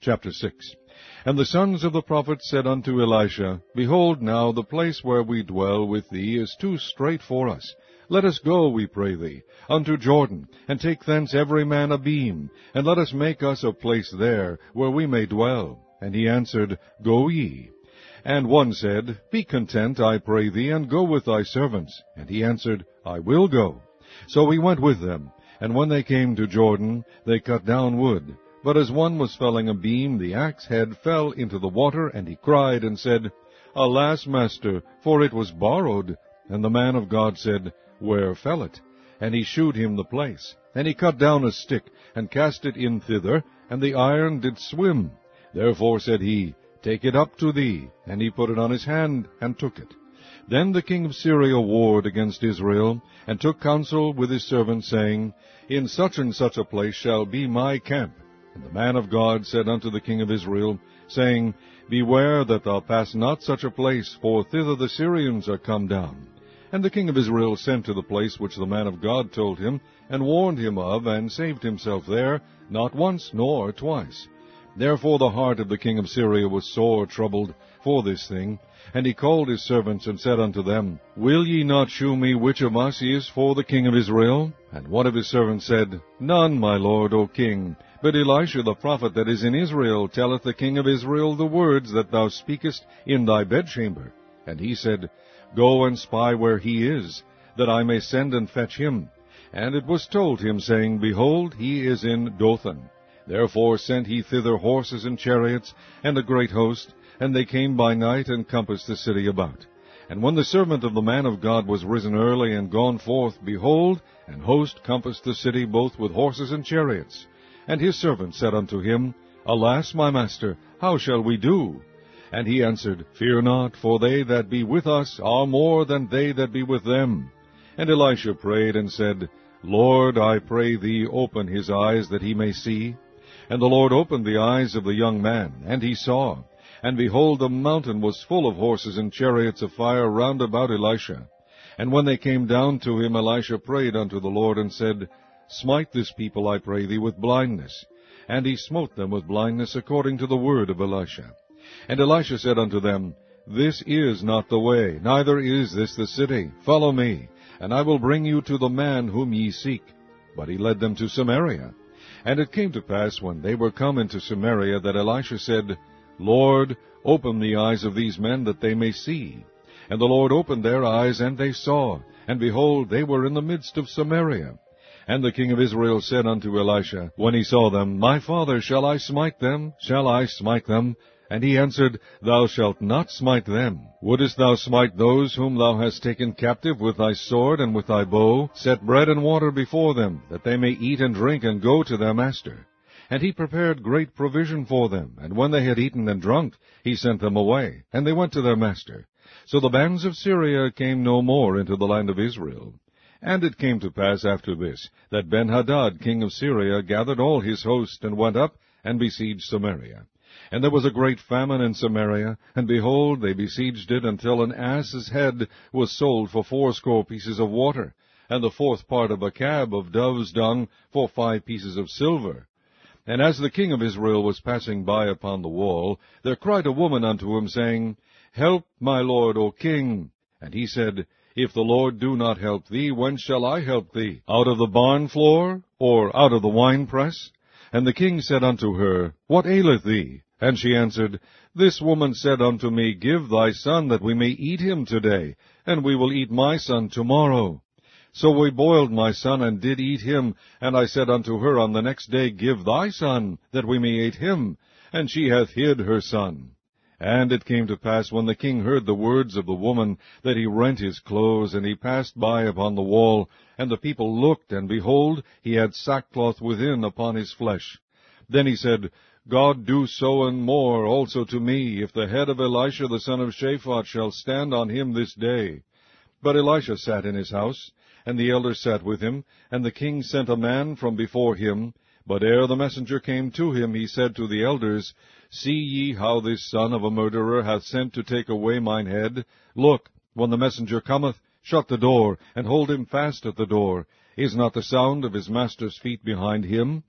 Chapter 6. And the sons of the prophets said unto Elisha, Behold, now the place where we dwell with thee is too strait for us. Let us go, we pray thee, unto Jordan, and take thence every man a beam, and let us make us a place there, where we may dwell. And he answered, Go ye. And one said, Be content, I pray thee, and go with thy servants. And he answered, I will go. So he went with them. And when they came to Jordan, they cut down wood. But as one was felling a beam, the axe head fell into the water, and he cried and said, Alas, master, for it was borrowed. And the man of God said, Where fell it? And he shewed him the place. And he cut down a stick, and cast it in thither, and the iron did swim. Therefore said he, Take it up to thee. And he put it on his hand, and took it. Then the king of Syria warred against Israel, and took counsel with his servants, saying, In such and such a place shall be my camp. And the man of God said unto the king of Israel, saying, Beware that thou pass not such a place, for thither the Syrians are come down. And the king of Israel sent to the place which the man of God told him, and warned him of, and saved himself there, not once nor twice. Therefore the heart of the king of Syria was sore troubled for this thing. And he called his servants, and said unto them, Will ye not shew me which of us is for the king of Israel? And one of his servants said, None, my lord, O king. But Elisha the prophet that is in Israel telleth the king of Israel the words that thou speakest in thy bedchamber. And he said, Go and spy where he is, that I may send and fetch him. And it was told him, saying, Behold, he is in Dothan. Therefore sent he thither horses and chariots, and a great host, and they came by night, and compassed the city about. And when the servant of the man of God was risen early, and gone forth, behold, an host compassed the city both with horses and chariots. And his servant said unto him, Alas, my master, how shall we do? And he answered, Fear not, for they that be with us are more than they that be with them. And Elisha prayed and said, Lord, I pray thee, open his eyes, that he may see. And the Lord opened the eyes of the young man, and he saw. And behold, the mountain was full of horses and chariots of fire round about Elisha. And when they came down to him, Elisha prayed unto the Lord, and said, Smite this people, I pray thee, with blindness. And he smote them with blindness, according to the word of Elisha. And Elisha said unto them, This is not the way, neither is this the city. Follow me, and I will bring you to the man whom ye seek. But he led them to Samaria. And it came to pass, when they were come into Samaria, that Elisha said, Lord, open the eyes of these men, that they may see. And the Lord opened their eyes, and they saw. And behold, they were in the midst of Samaria. And the king of Israel said unto Elisha, when he saw them, My father, shall I smite them? Shall I smite them? And he answered, Thou shalt not smite them. Wouldest thou smite those whom thou hast taken captive with thy sword and with thy bow? Set bread and water before them, that they may eat and drink, and go to their master. And he prepared great provision for them. And when they had eaten and drunk, he sent them away, and they went to their master. So the bands of Syria came no more into the land of Israel. And it came to pass after this, that Benhadad king of Syria gathered all his host, and went up, and besieged Samaria. And there was a great famine in Samaria, and behold, they besieged it until an ass's head was sold for 80 pieces of water, and the 4th part of a cab of dove's dung for 5 pieces of silver. And as the king of Israel was passing by upon the wall, there cried a woman unto him, saying, Help, my lord, O king. And he said, If the Lord do not help thee, whence shall I help thee? Out of the barn floor, or out of the winepress? And the king said unto her, What aileth thee? And she answered, This woman said unto me, Give thy son, that we may eat him today, and we will eat my son tomorrow. So we boiled my son, and did eat him. And I said unto her on the next day, Give thy son, that we may eat him. And she hath hid her son. And it came to pass, when the king heard the words of the woman, that he rent his clothes, and he passed by upon the wall. And the people looked, and behold, he had sackcloth within upon his flesh. Then he said, God do so and more also to me, if the head of Elisha the son of Shaphat shall stand on him this day. But Elisha sat in his house, and the elders sat with him, and the king sent a man from before him. But ere the messenger came to him, he said to the elders, See ye how this son of a murderer hath sent to take away mine head? Look, when the messenger cometh, shut the door, and hold him fast at the door. Is not the sound of his master's feet behind him?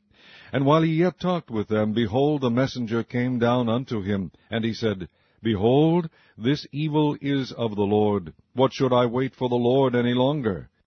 And while he yet talked with them, behold, the messenger came down unto him, and he said, Behold, this evil is of the Lord. What should I wait for the Lord any longer?